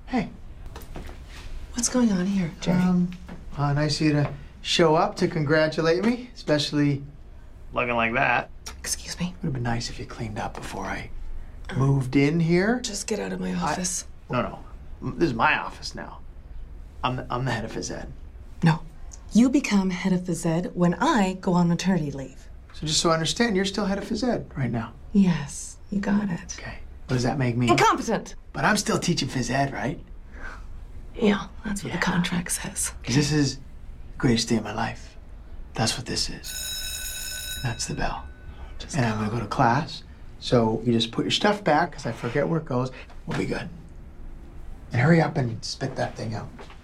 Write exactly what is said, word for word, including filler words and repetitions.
Hey. What's going on here, Jerry? Um, uh, nice of you to show up to congratulate me, especially looking like that. Excuse me? Would have been nice if you cleaned up before I moved in here. Just get out of my office. I, no, no. This is my office now. I'm the, I'm the head of phys ed. No. You become head of phys ed when I go on maternity leave. So just so I understand, you're still head of phys ed right now. Yes, you got it. Okay. What does that make me? Incompetent! But I'm still teaching phys ed, right? Yeah, that's what Yeah. the contract says. Because this is the greatest day of my life. That's what this is. That's the bell. Just And go. I'm gonna go to class. So you just put your stuff back, because I forget where it goes. We'll be good. And hurry up and spit that thing out.